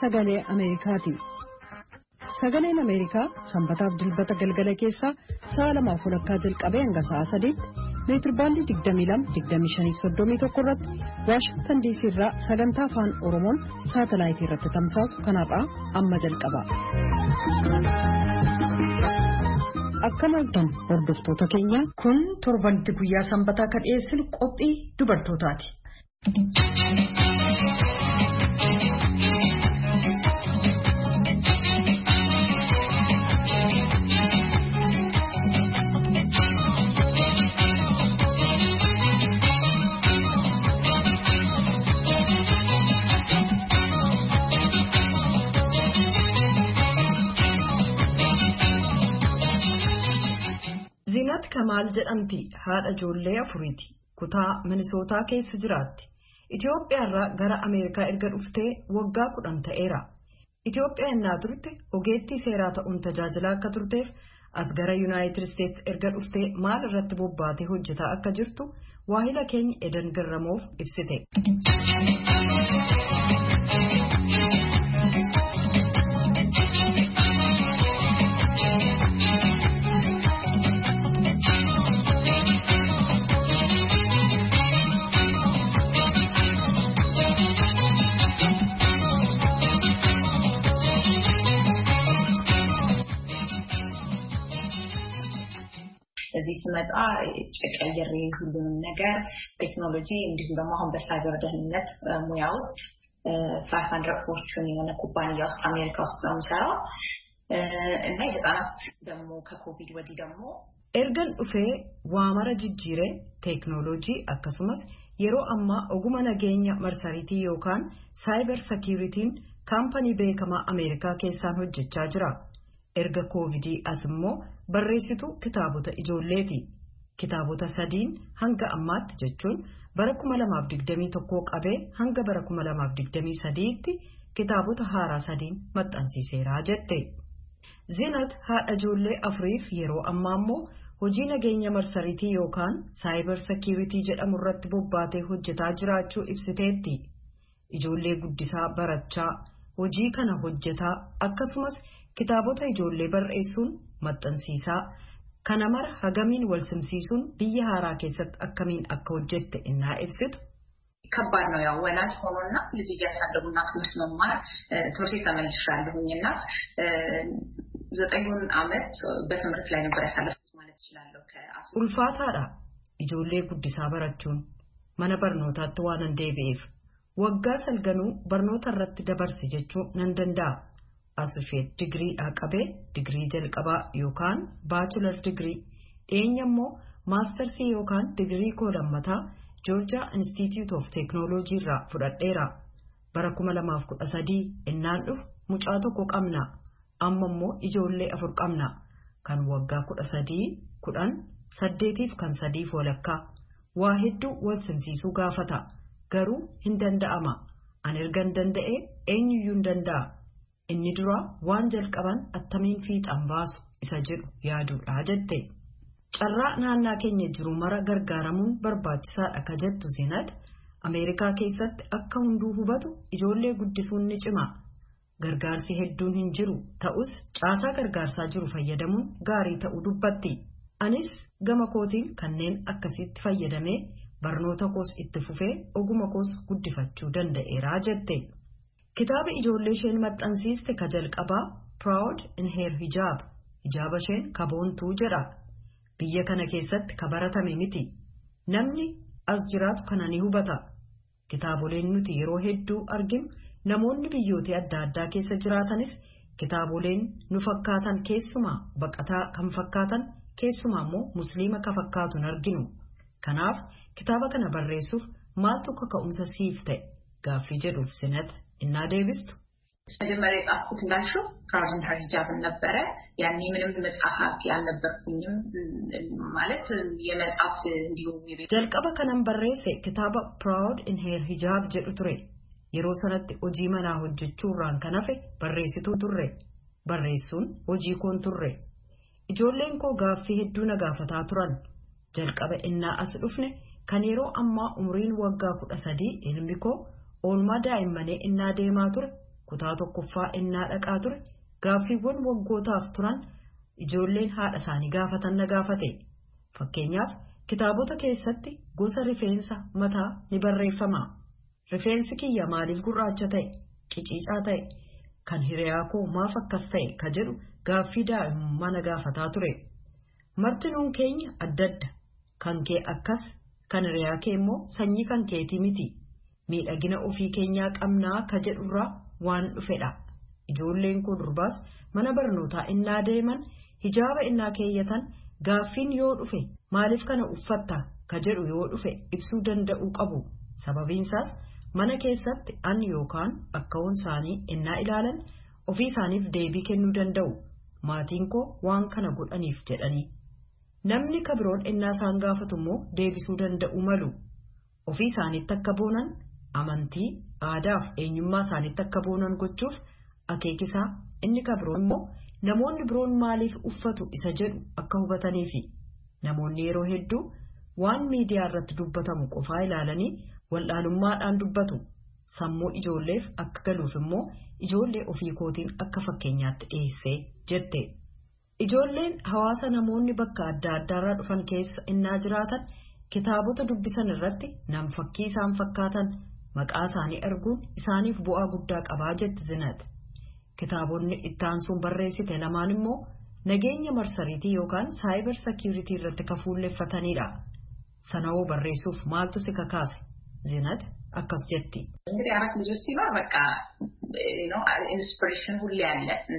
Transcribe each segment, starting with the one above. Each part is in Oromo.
sagalee Ameerikaati. Sagaleen Ameerikaa sanbataaf dilbata galgala keessaa sa'a 2:00 jalqabee hanga sa'a 3:00 meetirbaandii 22-25-31 irratti Waashingtan DC irraa sagantaa afaan Oromoon saatalaayitii irratti tamsaasu kanarraa amma jalqaba. Akka maltan hordoftoota keenya kun torbanitti guyyaa sanbataa kan dhiyeessinu qophii dubartootaati. Ziinat Kamaal jedhamti haadha ijoollee afuriiti. Kutaa Minisootaa keessa jiraatti. Itoophiyaarraa gara Ameerikaa erga dhuftee waggaa 10 ta'eera. Itoophiyaa innaa turte ogeettii seeraa ta'uun tajaajilaa akka turteef as gara Yuunaayitid Isteetsi erga dhuftee maal irratti bobbaatee hojjetaa akka jirtu waahila keenya Edan Garramoof ibsite. እዚህ ስመጣ ጨቀየሬ ሁሉንም ነገር ቴክኖሎጂ እንዲሁም ደግሞ አሁን በሳይበር ደህንነት ሙያ ውስጥ 500 ፎርቹን የሆነ ኩባንያ ውስጥ አሜሪካ ውስጥ ነው የምሰራው እና የህፃናት ደግሞ ከኮቪድ ወዲህ ደግሞ ኤርገን ኡፌ ዋማራ ጅጅሬ ቴክኖሎጂ አከሱመስ የሮ አማ ኦጉማ ነገኛ መርሰሪቲ ዮካን ሳይበር ሴኩሪቲን ካምፓኒ ቤከማ አሜሪካ ኬሳን ሆጀቻ ጅራ erga COVID asmo barreessitu kitaabota ijoolleeti. Kitaabota 3 hanga ammaatti jechuun bara 2021 qabee hanga bara 2023tti kitaabota haaraa 3 maxxansiiseera jette. Ziinat haadha ijoollee afuriif yeroo ammaa immoo hojii nageenya marsariitii yookaan cyber security jedhamu irratti bobbaatee hojjetaa jiraachuu ibsiteetti. Ijoollee guddisaa barachaa hojii kana hojjetaa akkasumas kitaabota ijoollee barreessuun maxxansiisaa kana mara hagamiin wal simsiisuun biyya haaraa keessatti akkamiin akka hojjette innaa ibsitu. ከባድ ነው ያው ወላጅ ሆኖና ልጅ እያሳደጉና ትምህርት መማር ትምህርት ተመልሻለሁኝና 9 ዓመት በትምህርት ላይ ነበር ያሳለፍኩት ማለት ይችላል ulfaataadha ijoollee guddisaa barachuun mana barnootaatti waan deebi'eef waggaa salganuu barnoota irratti dabarse jechuun nan danda'a. Associate degree aqabe degree jalqabaa yookaan bachelor degree eenyammoo master's yookaan degree kolammataa Georgia Institute of Technology irraa fudhadheera. Bara 2013 innaan dhufu mucaa tokko qabna. Amma immoo ijoollee 4 qabna. Kan waggaa 13, 10, 8 fi kan 3 walakkaa. Waa hedduu wal simsiisuu gaafata. Garuu hin danda'ama. An ergan danda'e eenyuyyuu hin danda'a. Inni dura waan jalqaban attamiin fiixan baasu isa jedhu yaaduudha jette. Carraa naannaa keenya jiru mara gargaaramuun barbaachisaadha ka jettu Ziinat Ameerikaa keessatti akka hunduu hubatu ijoollee guddisuun ni cima. Gargaarsi hedduun hin jiru ta'us caasaa gargaarsaa jiru fayyadamuun gaarii ta'uu dubbatti. Anis gama kootiin kanneen akkasitti fayyadamee barnoota koos itti fufee oguma koos guddifachuu danda'eera jette. Kitaaba ijoollee isheen maxxansiiste ka jalqabaa Proud in Her Hijab hijaaba isheen kaboontuu jedha. Biyya kana keessatti ka baratame miti. Namni as jiraatu kana ni hubata. Kitaaboleen nuti yeroo hedduu arginu namoonni biyyoota adda addaa keessa jiraatanis kitaaboleen nu fakkaatan keessumaa baqataa kan fakkaatan keessumaa immoo musliima ka fakkaatu arginu. Kanaaf kitaaba kana barreessuuf maaltu ka'umsa siif ta'e gaaffii jedhuuf Ziinat innaa deebistu. መጀመሪያ የጻፍኩት እንዳልሽው Proud in Her Hijab ነበረ ያኔ ምንም መጽሐፍ ያልነበርኩኝም ማለት የመጽሐፍ እንዲሁ የቤት jalqaba kanan barreesse kitaaba Proud in Her Hijab jedhu ture. Yeroo sanatti hojii manaa hojjechuurraan kan hafe barreessituu turre. Barreessuun hojii koon turre. Ijoolleen koo gaaffii hedduu na gaafataa turan. Jalqaba innaa as dhufne kan yeroo ammaa umriin waggaa 13 ilmi koo oolmaa daa'immanii innaa deemaa ture kutaa tokkoffaa innaa dhaqaa ture gaaffiiwwan waggootaaf turan ijoolleen haadha isaanii gaafatan na gaafate. Fakkeenyaaf kitaabota keessatti gosa rifeensa mataa ni barreeffama. Rifeensi kiyya maaliif gurraacha ta'e, qiciicaa ta'e, kan hiriyaa koo maaf akkas ta'e ka jedhu gaaffii daa'imummaa na gaafataa ture. Martinuun keenya adda adda, kan kee akkas, kan hiriyaa kee immoo sanyii kan keetii miti. Miidhagina ofii keenyaa qabnaa ka jedhurraa waan dhufedha. Ijoolleen koo durbaas mana barnootaa innaa deeman hijaaba innaa keeyyatan gaaffiin yoo dhufe maaliif kana uffatta ka jedhu yoo dhufe ibsuu danda'uu qabu. Sababiinsaas mana keessatti an yookaan akkawwan isaanii innaa ilaalan ofii isaaniif deebii kennuu danda'u. Maatiin koo waan kana godhaniif jedhanii. Namni kabiroon innaa isaan gaafatu immoo deebisuu danda'u malu. Ofii isaaniitti akka boonan amantii, aadaa fi eenyummaa isaaniitti akka boonan gochuuf akeekisaa inni kabiroon immoo namoonni biroon maaliif uffatu isa jedhu akka hubataniifi. Namoonni yeroo hedduu waan miidiyaa irratti dubbatamu qofaa ilaalanii waldhaalummaadhaan dubbatu. Sammuu ijoolleef akka galuuf immoo ijoollee ofii kootiin akka fakkeenyaatti dhiyeessee jette. Ijoolleen hawaasa namoonni bakka adda addaarraa dhufan keessa innaa jiraatan kitaabota dubbisan irratti nam fakkii isaan fakkaatan maqaa isaanii arguun isaaniif bu'aa guddaa qabaa jetti Zinat. Kitaabonni ittaansuun barreessite lamaan immoo nageenya marsariitii yookaan saayibar sekiuritii irratti kafuulleeffatanidha. Sanawoo barreessuuf maaltu si kakaase? Zinat akkas jetti. እንግዲህ አራት ልጆች ሲኖር በቃ ኢንስፒሬሽን ሁሌ አለ እና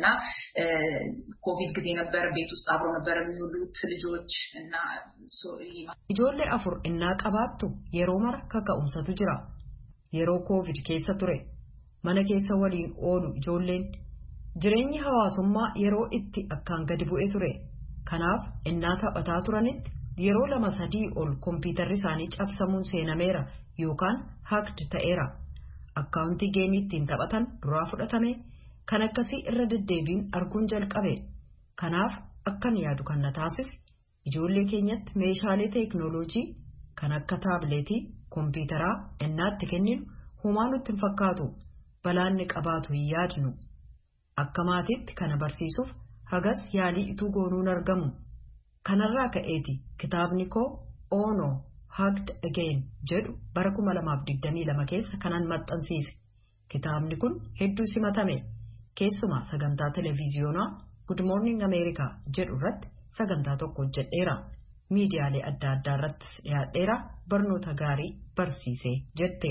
ኮቪድ ጊዜ ነበር ቤት ውስጥ አብሮ ነበር የሚውሉት ልጆች እና ijoollee afur innaa qabaattu yeroo mara kaka'umsatu jira. Yeroo covid keessa ture mana keessa waliin oolu ijoolleen jireenyi hawaasummaa yeroo itti akkaan gadi bu'ee ture. Kanaaf innaa taphataa turanitti yeroo 2-3 ol kompiitarri isaanii cabsamuun seenameera yookaan hacked ta'eera. Akkaawuntii geemii ittiin taphatan duraa fudhatame kan akkasii irra deddeebiin arguun jalqabe. Kanaaf akkan yaadu kan na taasise ijoollee keenyatti meeshaalee teeknooloojii kan akka taabileetii, kompiitaraa innaatti kenninu homaa nutti hin fakkaatu. Balaanni qabaatu hin yaadnu. Akka maatiitti kana barsiisuuf hagas yaalii ituu goonuun argamu. Kanarraa ka'eeti kitaabni koo Ono Hugged Again jedhu bara 2022 keessa kanan maxxansiise. Kitaabni kun hedduu simatame. Keessumaa sagantaa televiziyoonaa Good Morning America jedhu irratti sagantaa tokko hojjedheera. Miidiyaalee adda addaa irrattis dhiyaadheera. Barnoota gaarii barsiisee jette.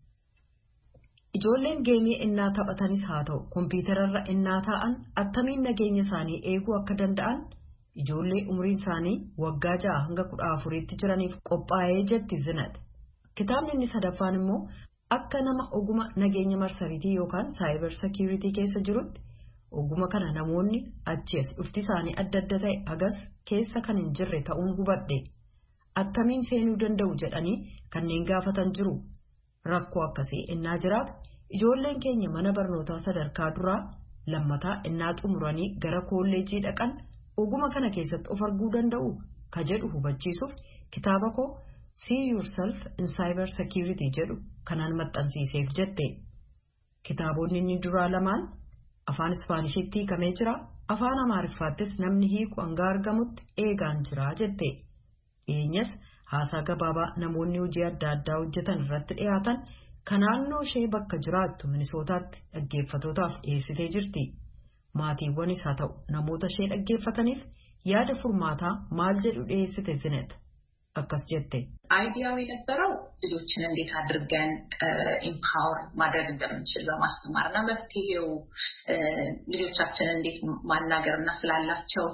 Ijoolleen geemii innaa taphatanis haa ta'u kompiitararra innaa taa'an attamiin nageenya isaanii eeguu akka danda'an ijoollee umriin isaanii waggaa 6 hanga 14tti jiraniif qophaa'ee jetti Zinat. Kitaabni inni sadaffaan immoo akka nama oguma nageenya marsariitii yookaan saayibar sekiuritii keessa jirutti oguma kana namoonni achi as dhufti isaanii adda adda ta'e hagas keessa kan hin jirre ta'uun hubadhe. Attamiin seenuu danda'u jedhanii kanneen gaafatan jiru. Rakkoo akkasii innaa jiraatu ijoolleen keenya mana barnootaa sadarkaa duraa lammataa innaa xumuranii gara kolleejii dhaqan oguma kana keessatti of arguu danda'u ka jedhu hubachiisuuf kitaaba koo See Yourself in Cyber Security jedhu kanaan maxxansiiseef jette. Kitaabonni inni duraa lamaan afaan Ispaanishitti hiikamee jira. Afaan Amaariffaattis namni hiiku hanga argamutti eegaan jira jette. Dhiyeenyas haasaa gabaabaa namoonni hojii adda addaa hojjetan irratti dhiyaatan kan naannoo ishee bakka jiraattu Minisootaatti dhaggeeffatootaaf dhiyeessitee jirti. Maatiiwwanis haa ta'u namoota ishee dhaggeeffataniif yaada furmaataa maal jedhu dhiyeessite Zinat akkas jette. አይዲያው የነበረው ልጆችን እንዴት አድርገን ኢምፓወር ማድረግ እንደምንችል በማስተማርና መፍትሄው ልጆቻችንን እንዴት ማናገርና ስላላቸው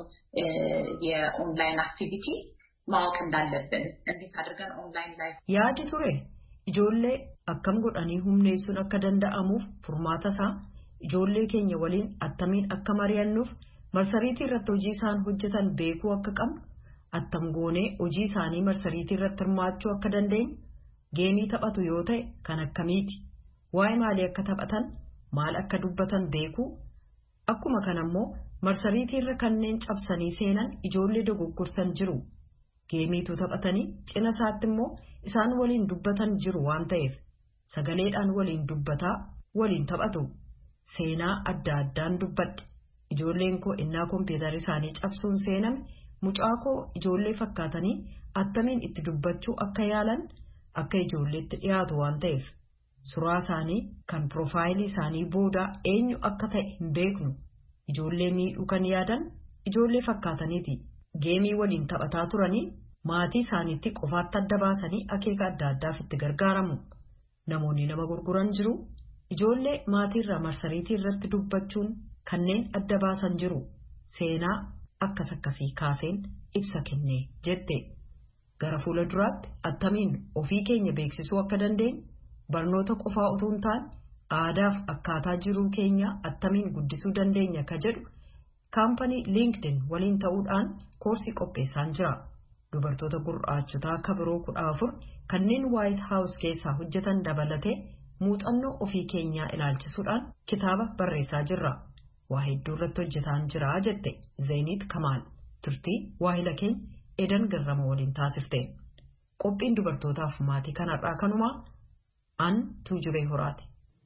የኦንላይን አክቲቪቲ ማወቅ እንዳለብን እንዴት አድርገን ኦንላይን ላይ yaadi ture ijoollee akkam godhanii humneessuun akka danda'amuuf furmaata isaa ijoollee keenya waliin attamiin akka mari'annuuf marsariitii irratti hojii isaan hojjetan beekuu akka qabnu attam goonee hojii isaanii marsariitii irratti hirmaachuu akka dandeenyu geemii taphatu yoo ta'e kan akkamiiti waa'ee maalii akka taphatan maal akka dubbatan beekuu akkuma kanammoo marsariitii irra kanneen cabsanii seenan ijoollee dogoggorsan jiru. Geemiitu taphatanii cina isaatti immoo isaan waliin dubbatan jiru waan ta'eef sagaleedhaan waliin dubbataa waliin taphatu. seenaa adda addaan dubbadhe. Ijoolleen koo innaa kompiitarii isaanii cabsuun seename mucaa koo ijoollee fakkaatanii attamiin itti dubbachuu akka yaalan akka ijoolleetti dhiyaatu waan ta'eef suuraa isaanii kan piroofaayilii isaanii booda eenyu akka ta'e hin beeknu. Ijoollee miidhuu kan yaadan ijoollee fakkaataniiti. Geemii waliin taphataa turanii maatii isaaniitti qofaatti adda baasanii akeeka adda addaaf itti gargaaramu. Namoonni nama gurguran jiru. Ijoollee maatiirraa marsariitii irratti dubbachuun kanneen adda baasan jiru. Seenaa akkasii kaaseen ibsa kennee jette. Gara fuula duraatti attamiin ofii keenya beeksisuu akka dandeenyu barnoota qofaa utuu hin taane aadaaf akkaataa jiruu keenya attamiin guddisuu dandeenya ka jedhu kaampanii LinkedIn waliin ta'uudhaan koorsii qopheessaan jira. Dubartoota gurraachotaa akka biroo 14 kanneen White House keessaa hojjetan dabalatee muuxannoo ofii keenyaa ilaalchisuudhaan kitaaba barreessaa jirra. Waa hedduu irratti hojjetaan jira jette Zeenit Kamaal turtii waahila keenya Edan Garrama waliin taasifte. Qophiin dubartootaaf maatii kanarraa kanumaa an Tuujubee Horaati.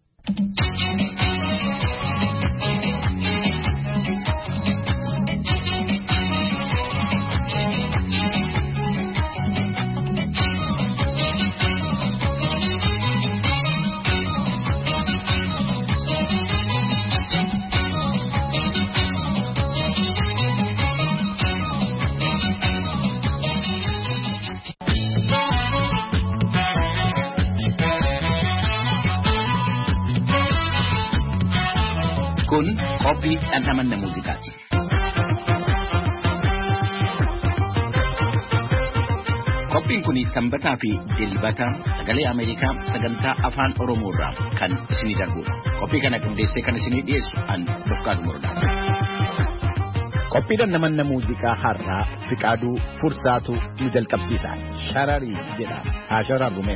Kun qophii dhandhamanna muuziqaati. Qophiin kun sanbataa fi dilbata sagalee Ameerikaa sagantaa afaan Oromoo irraa kan isinii darbudha. Qophii kana qindeessee kan isinii dhiyeessu an Dofqaatu Murdaati. Qophii dhandhamanna muuziqaa har'aa Fiqaaduu Fursaatu nu jalqabsiisa. Shararii jedhama. Haa shararrume.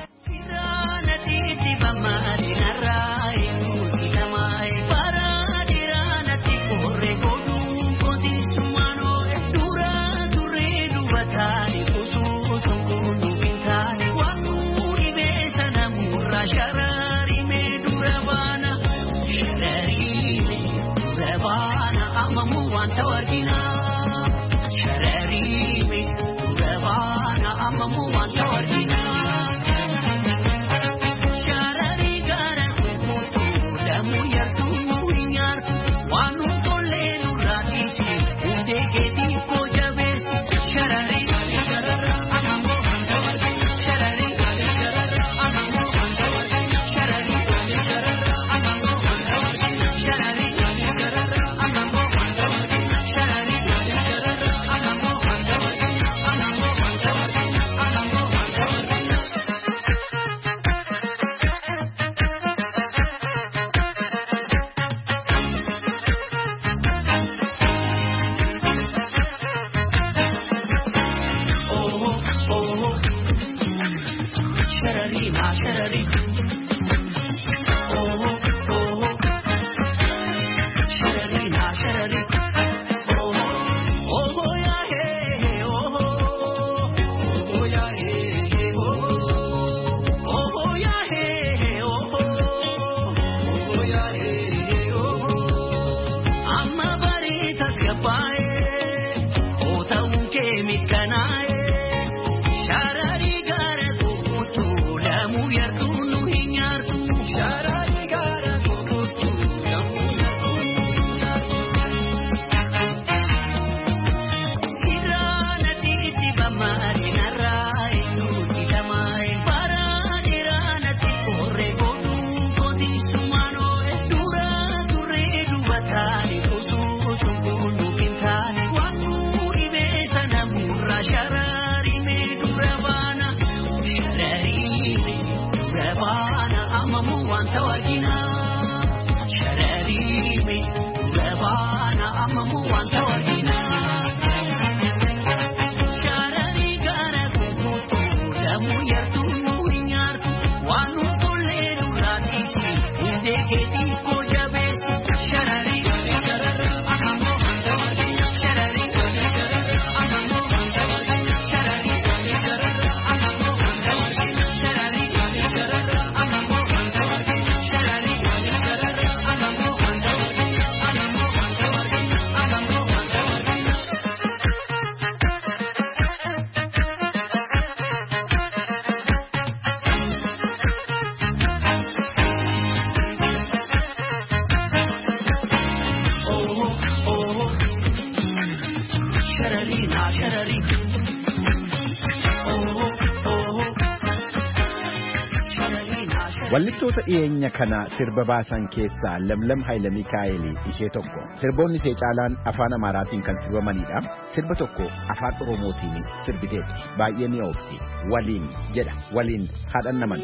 Wallistoota dhiyeenya kana sirba baasan keessaa Lamlam Hayila Mikaa'el ishee tokko. Sirboonni ishee caalaan afaan Amaaraatiin kan sirbamanidha. Sirba tokko afaan Oromootiin sirbiteetti. Baay'ee mi'oofti. Waliin jedha. Waliin haadhan naman.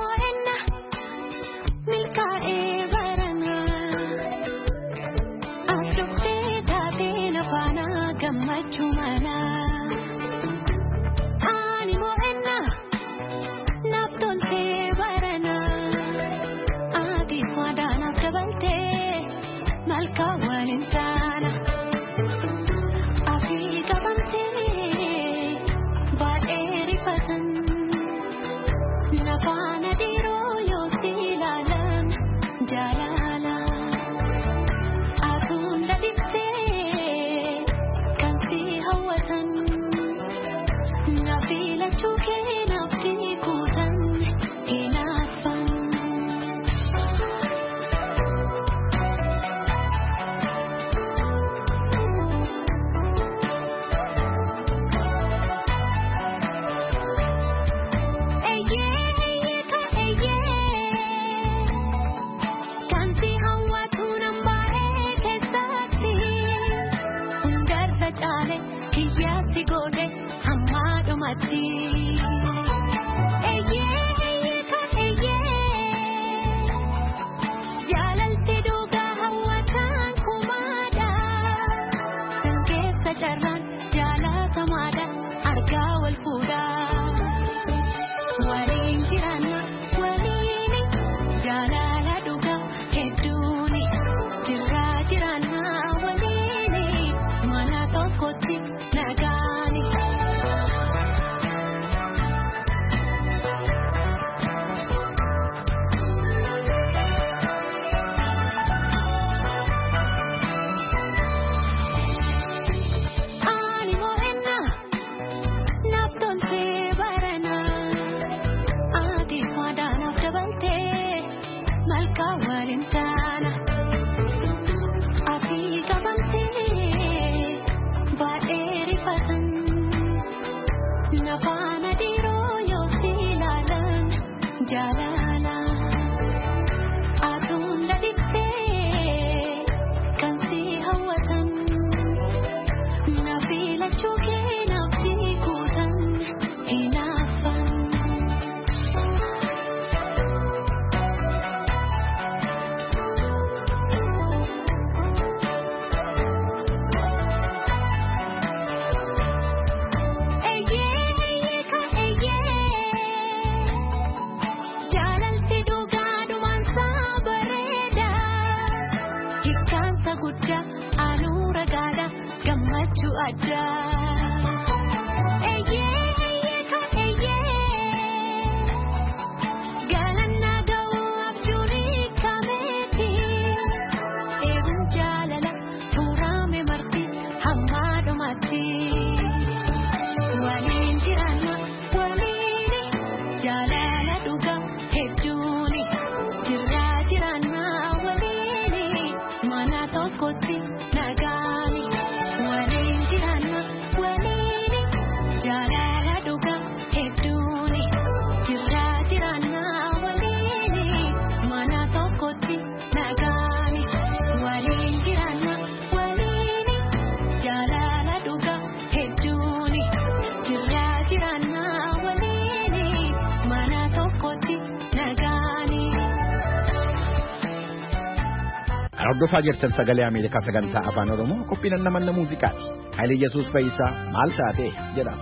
Hordofaa jirtan sagalee Ameerikaa sagantaa afaan Oromoo qophiin namanna muuziqaati. Haile Yesuus Fayyisaa maal taatee jedhama.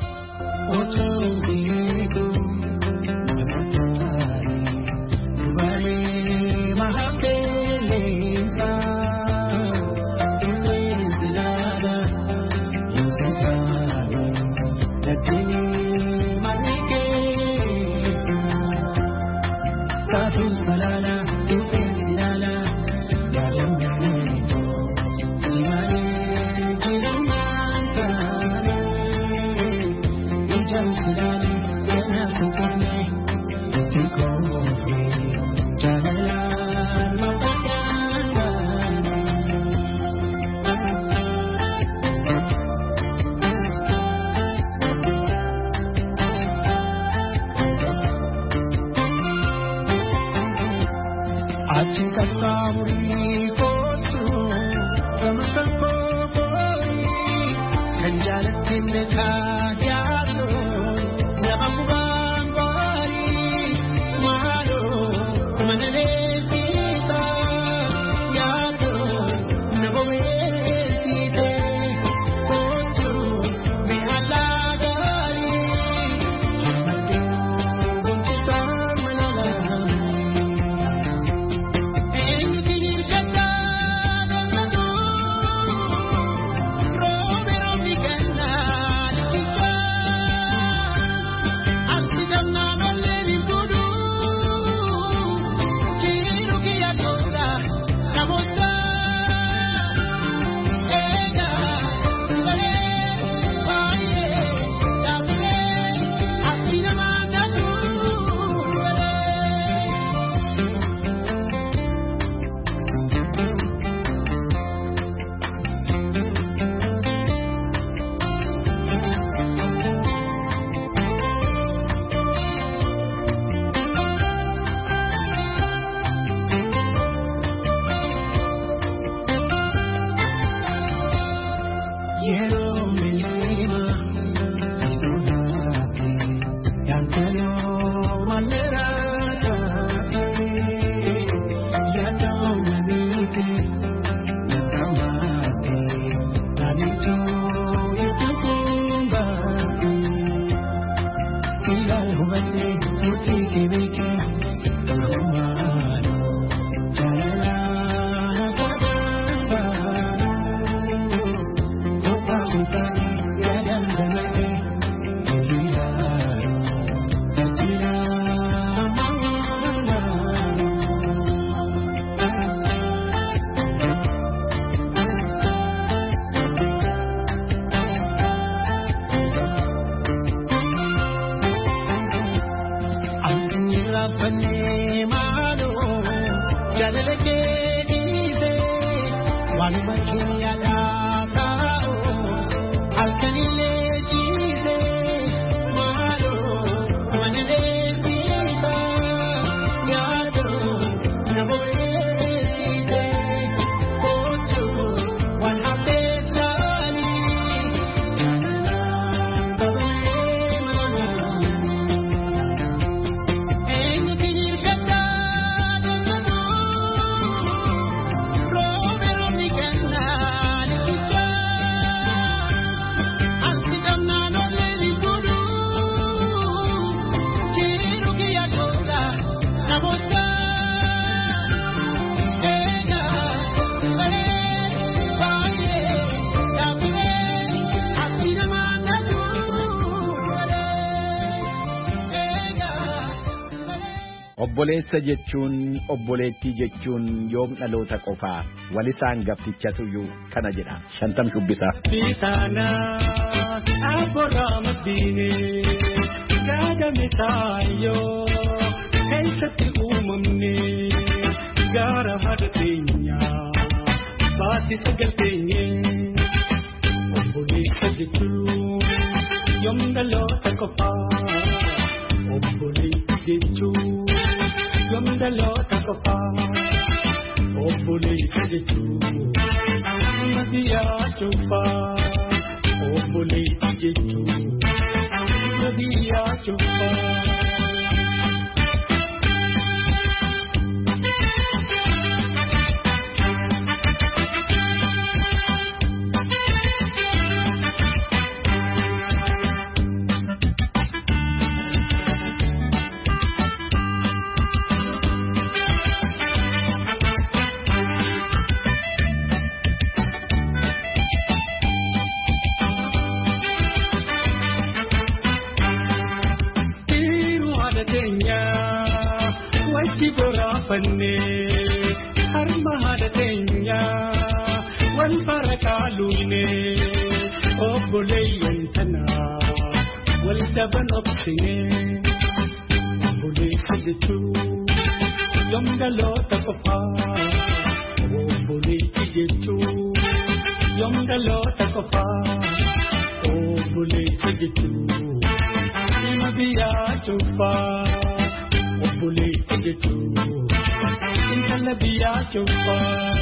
Obboleessa jechuun obboleettii jechuun yoom dhaloota qofaa walisaan gaftichatu iyyuu kana jedha Shantam Shubbisaa. Bitaana aboraamadiine gaadame taayoo keessatti uumamne gaara haadha teenyaa baati sagalteenye obboleessa jechuun yoom dhaloota qofaa obboleettii jechuun. Yomdalota kofa, obboleessa jechuun nabiyyaa cufa, obboleettii jechuun nabiyyaa cufa. Harma haadha teenyaa wal barakaaluune obboleeyyan tanaa wal daban obsine obboleessa jechuun yoom dhaloota qofaa obboleettii jechuun yoom dhaloota qofaa obboleessa jechuun nama biyyaa cufaa obboleettii jechuun. Nabiyyaa cufa.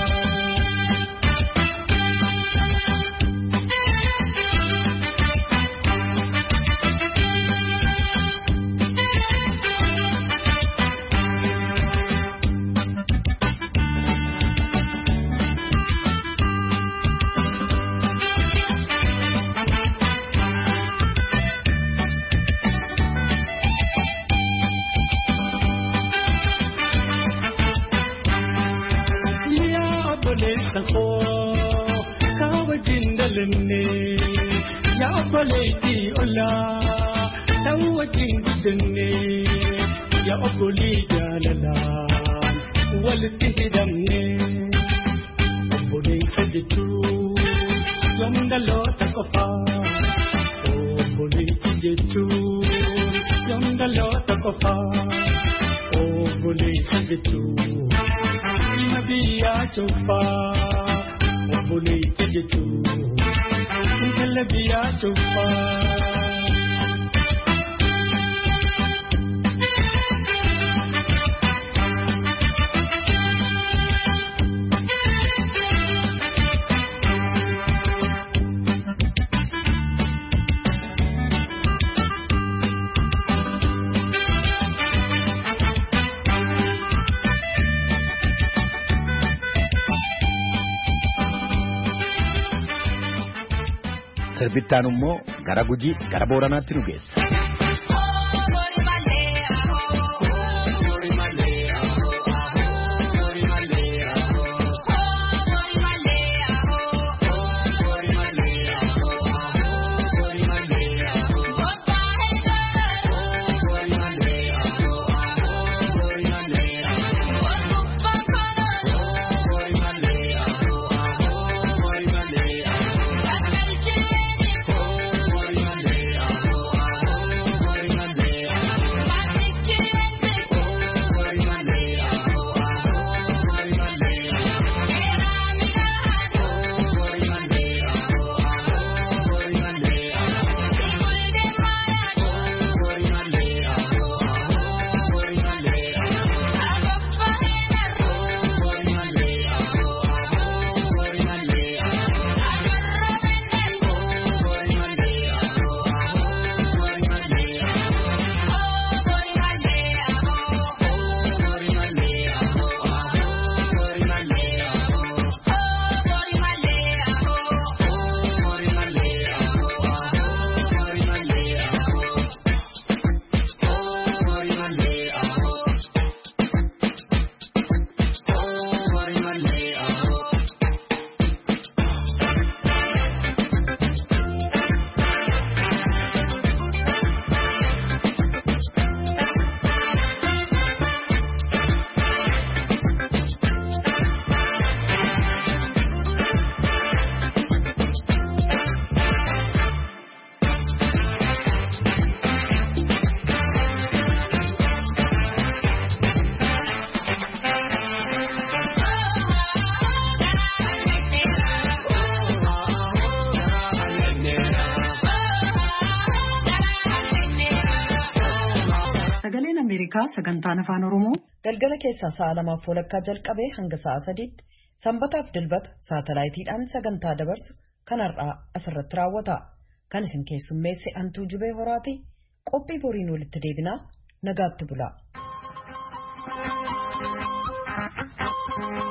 Ya obboleetti ollaa ta'uu wajjin guddinne ya obbolii jaalalaan walitti hidhamne obboleessa jechuun yoom dhaloota qofaa obboleettii jechuun yoom dhaloota qofaa obboleessa jechuun nama biyyaa cufaa obboleettii jechuun. Nabiyyaa cufa. Sirbittaan immoo gara Gujii gara Booranaatti nu geessa. Sagantaan afaan Oromoo galgala keessaa sa'a 2:00 jalqabee hanga sa'a 3:00 sanbataaf dilbata saatalaayitiidhaan sagantaa dabarsu kanarraa asirratti raawwata. Kan isin keessummeesse Antuu Jubee Horaati. Qophii boriin walitti deebinaa nagaatti bulaa.